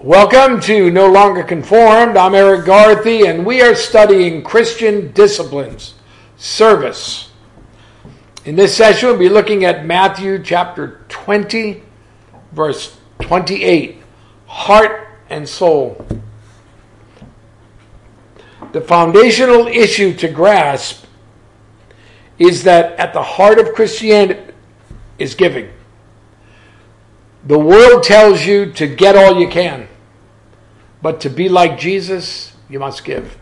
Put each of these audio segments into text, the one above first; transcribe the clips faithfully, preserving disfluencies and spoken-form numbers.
Welcome to No Longer Conformed. I'm Eric Garthy, and we are studying Christian disciplines, service. In this session, we'll be looking at Matthew chapter twenty, verse twenty-eight, heart and soul. The foundational issue to grasp is that at the heart of Christianity is giving. The world tells you to get all you can, but to be like Jesus, you must give.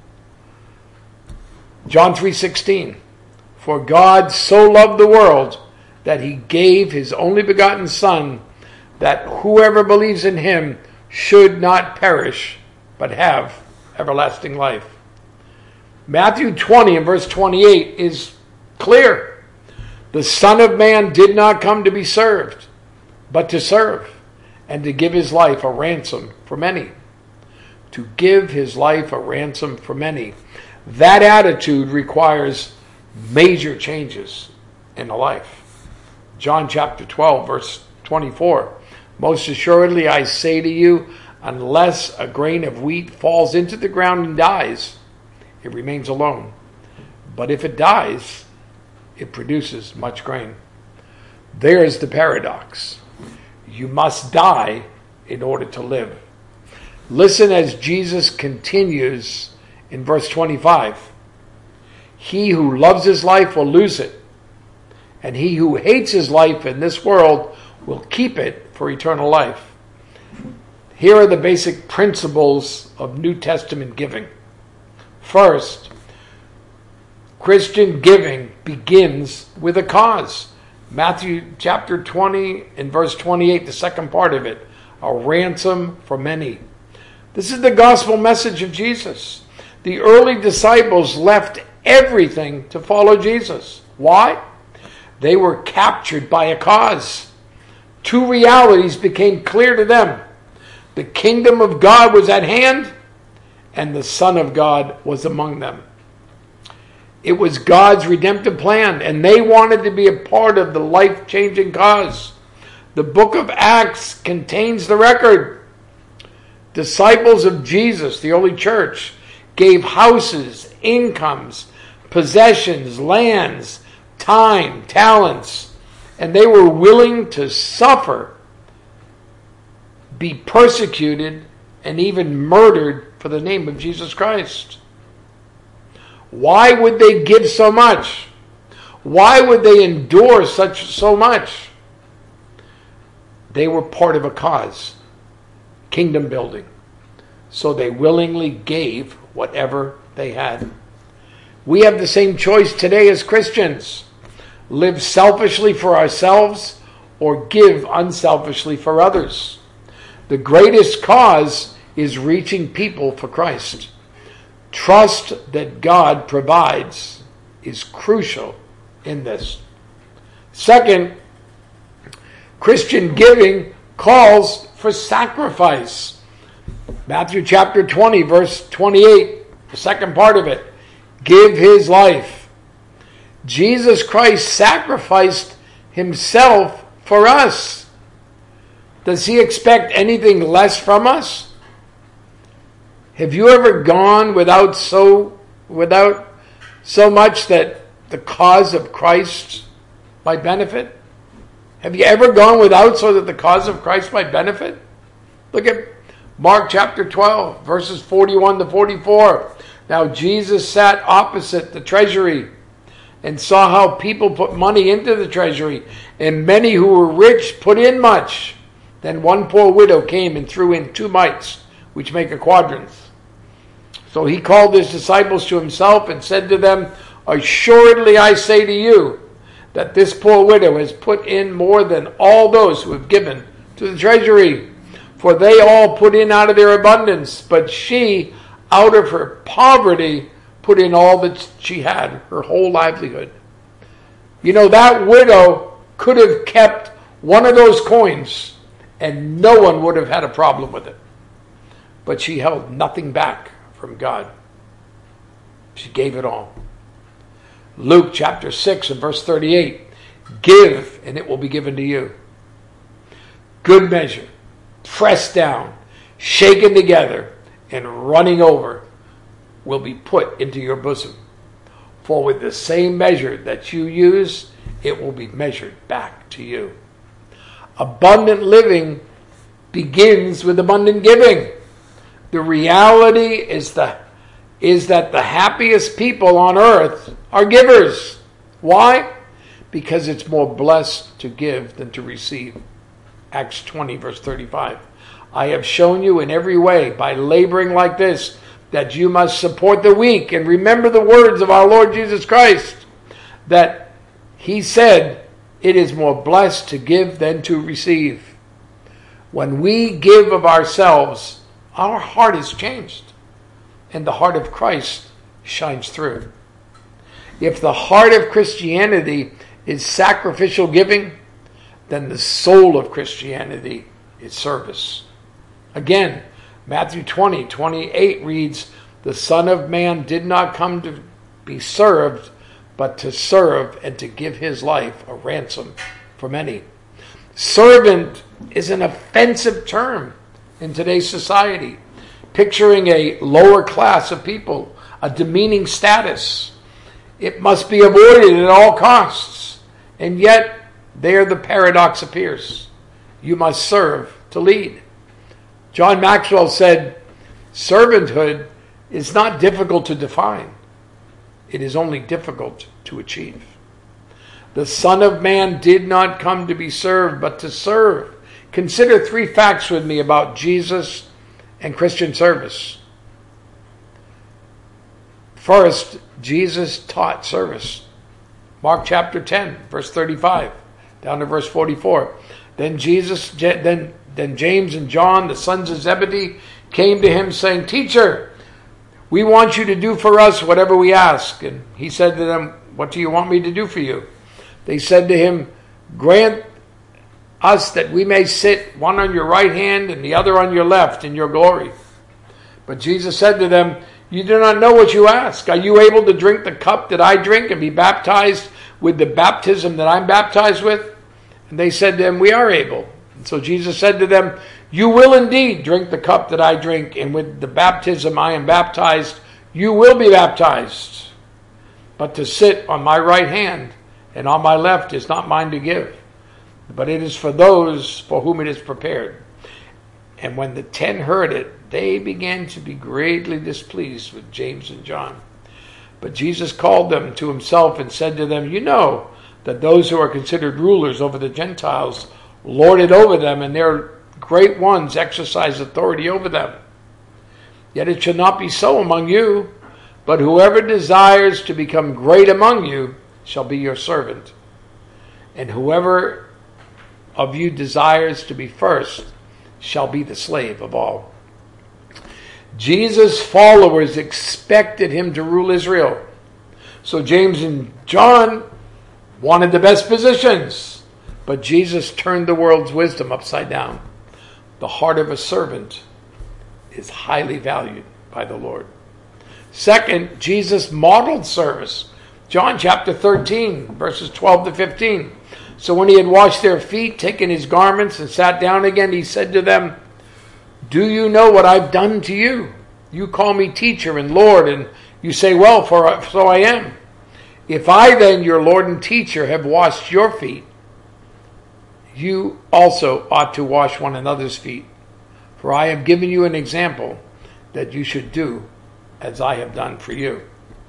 John three sixteen, for God so loved the world that he gave his only begotten Son, that whoever believes in him should not perish, but have everlasting life. Matthew twenty and verse twenty-eight is clear. The Son of Man did not come to be served, but to serve, and to give his life a ransom for many. To give his life a ransom for many. That attitude requires major changes in a life. John chapter twelve, verse twenty-four. Most assuredly I say to you, unless a grain of wheat falls into the ground and dies, it remains alone. But if it dies, it produces much grain. There's the paradox. You must die in order to live. Listen as Jesus continues in verse twenty-five. He who loves his life will lose it, and he who hates his life in this world will keep it for eternal life. Here are the basic principles of New Testament giving. First, Christian giving begins with a cause. Matthew chapter twenty and verse twenty-eight, the second part of it, a ransom for many. This is the gospel message of Jesus. The early disciples left everything to follow Jesus. Why? They were captured by a cause. Two realities became clear to them. The kingdom of God was at hand, and the Son of God was among them. It was God's redemptive plan, and they wanted to be a part of the life-changing cause. The book of Acts contains the record. Disciples of Jesus, the early church, gave houses, incomes, possessions, lands, time, talents, and they were willing to suffer, be persecuted, and even murdered for the name of Jesus Christ. Why would they give so much? Why would they endure such so much? They were part of a cause, kingdom building. So they willingly gave whatever they had. We have the same choice today as Christians. Live selfishly for ourselves or give unselfishly for others. The greatest cause is reaching people for Christ. Trust that God provides is crucial in this. Second, Christian giving calls for sacrifice. Matthew chapter twenty, verse twenty-eight, the second part of it, give his life. Jesus Christ sacrificed himself for us. Does he expect anything less from us? Have you ever gone without so without so much that the cause of Christ might benefit? Have you ever gone without so that the cause of Christ might benefit? Look at Mark chapter twelve, verses forty-one to forty-four. Now Jesus sat opposite the treasury and saw how people put money into the treasury, and many who were rich put in much. Then one poor widow came and threw in two mites, which make a quadrant. So he called his disciples to himself and said to them, assuredly I say to you, that this poor widow has put in more than all those who have given to the treasury. For they all put in out of their abundance, but she, out of her poverty, put in all that she had, her whole livelihood. You know, that widow could have kept one of those coins, and no one would have had a problem with it. But she held nothing back from God. She gave it all. Luke chapter six and verse thirty-eight. Give, and it will be given to you. Good measure, pressed down, shaken together, and running over will be put into your bosom. For with the same measure that you use, it will be measured back to you. Abundant living begins with abundant giving. The reality is, the, is that the happiest people on earth are givers. Why? Because it's more blessed to give than to receive. Acts twenty, verse thirty-five. I have shown you in every way, by laboring like this, that you must support the weak. And remember the words of our Lord Jesus Christ, that he said, it is more blessed to give than to receive. When we give of ourselves, our heart is changed, and the heart of Christ shines through. If the heart of Christianity is sacrificial giving, then the soul of Christianity is service. Again, Matthew twenty, twenty-eight reads, the Son of Man did not come to be served, but to serve and to give his life a ransom for many. Servant is an offensive term in today's society, picturing a lower class of people, a demeaning status. It must be avoided at all costs. And yet, there the paradox appears. You must serve to lead. John Maxwell said, servanthood is not difficult to define. It is only difficult to achieve. The Son of Man did not come to be served, but to serve. Consider three facts with me about Jesus and Christian service. First, Jesus taught service. Mark chapter ten, verse thirty-five, down to verse forty-four. Then Jesus, then, then James and John, the sons of Zebedee, came to him saying, Teacher, we want you to do for us whatever we ask. And he said to them, what do you want me to do for you? They said to him, grant us that we may sit one on your right hand and the other on your left in your glory. But Jesus said to them, you do not know what you ask. Are you able to drink the cup that I drink and be baptized with the baptism that I'm baptized with? And they said to him, we are able. And so Jesus said to them, you will indeed drink the cup that I drink, and with the baptism I am baptized, you will be baptized. But to sit on my right hand and on my left is not mine to give, but it is for those for whom it is prepared. And when the ten heard it, they began to be greatly displeased with James and John. But Jesus called them to himself and said to them, you know that those who are considered rulers over the Gentiles lord it over them, and their great ones exercise authority over them. Yet it should not be so among you, but whoever desires to become great among you shall be your servant. And whoever of you desires to be first shall be the slave of all. Jesus' followers expected him to rule Israel. So James and John wanted the best positions, but Jesus turned the world's wisdom upside down. The heart of a servant is highly valued by the Lord. Second, Jesus modeled service. John chapter thirteen, verses twelve to fifteen. So when he had washed their feet, taken his garments, and sat down again, he said to them, do you know what I've done to you? You call me teacher and Lord, and you say, well, for so I am. If I then, your Lord and teacher, have washed your feet, you also ought to wash one another's feet. For I have given you an example that you should do as I have done for you.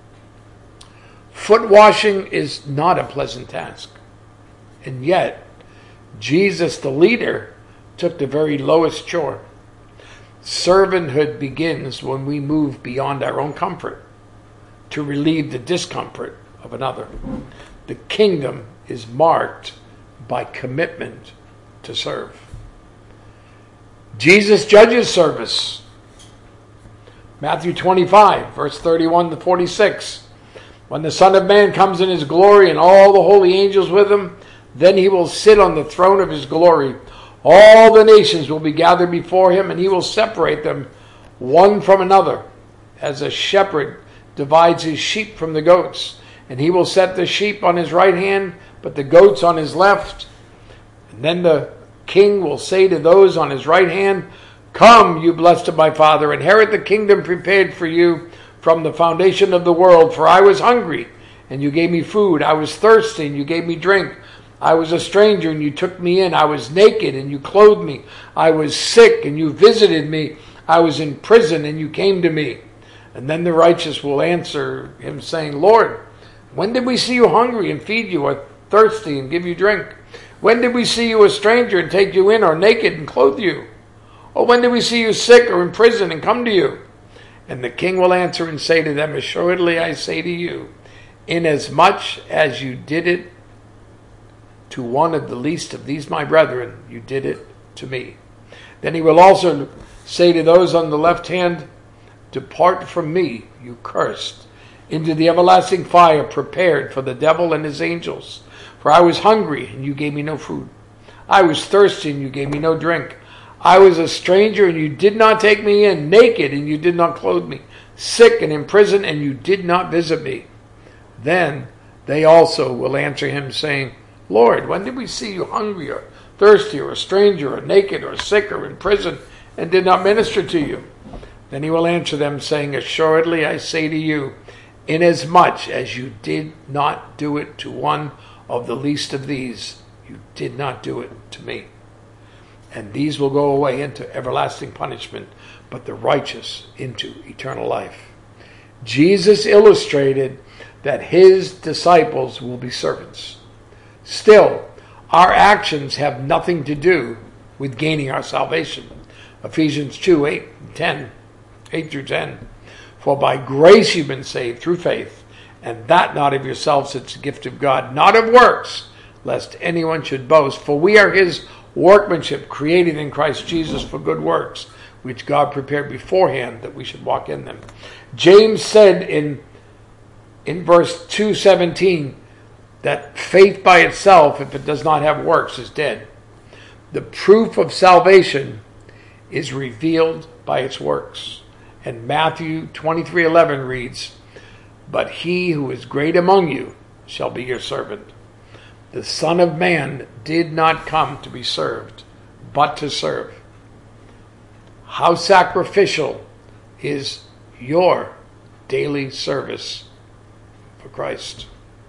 Foot washing is not a pleasant task. And yet, Jesus, the leader, took the very lowest chore. Servanthood begins when we move beyond our own comfort to relieve the discomfort of another. The kingdom is marked by commitment to serve. Jesus judges service. Matthew twenty-five, verse thirty-one to forty-six. When the Son of Man comes in his glory and all the holy angels with him, then he will sit on the throne of his glory. All the nations will be gathered before him, and he will separate them one from another, as a shepherd divides his sheep from the goats. And he will set the sheep on his right hand, but the goats on his left. And then the king will say to those on his right hand, Come, you blessed of my Father, inherit the kingdom prepared for you from the foundation of the world. For I was hungry, and you gave me food. I was thirsty, and you gave me drink. I was a stranger, and you took me in. I was naked, and you clothed me. I was sick, and you visited me. I was in prison, and you came to me. And then the righteous will answer him, saying, Lord, when did we see you hungry and feed you, or thirsty and give you drink? When did we see you a stranger and take you in, or naked and clothe you? Or when did we see you sick or in prison and come to you? And the king will answer and say to them, Assuredly I say to you, inasmuch as you did it to one of the least of these my brethren, you did it to me. Then he will also say to those on the left hand, Depart from me, you cursed, into the everlasting fire prepared for the devil and his angels. For I was hungry, and you gave me no food. I was thirsty, and you gave me no drink. I was a stranger, and you did not take me in, naked, and you did not clothe me, sick and in prison, and you did not visit me. Then they also will answer him, saying, Lord, when did we see you hungry, or thirsty, or a stranger, or naked, or sick, or in prison, and did not minister to you? Then he will answer them, saying, Assuredly I say to you, inasmuch as you did not do it to one of the least of these, you did not do it to me. And these will go away into everlasting punishment, but the righteous into eternal life. Jesus illustrated that his disciples will be servants. Still, our actions have nothing to do with gaining our salvation. Ephesians two, eight, ten, eight through ten. For by grace you've been saved through faith, and that not of yourselves, it's a gift of God, not of works, lest anyone should boast. For we are his workmanship, created in Christ Jesus for good works, which God prepared beforehand that we should walk in them. James said in, in verse two seventeen that faith by itself, if it does not have works, is dead. The proof of salvation is revealed by its works. And Matthew twenty-three eleven reads, But he who is great among you shall be your servant. The Son of Man did not come to be served, but to serve. How sacrificial is your daily service for Christ?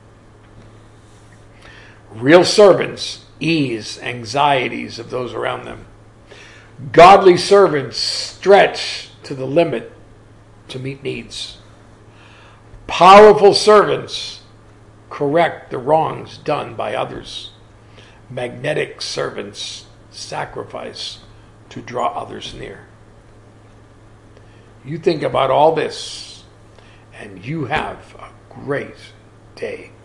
Real servants ease anxieties of those around them. Godly servants stretch to the limit to meet needs. Powerful servants correct the wrongs done by others. Magnetic servants sacrifice to draw others near. You think about all this, and you have a great day.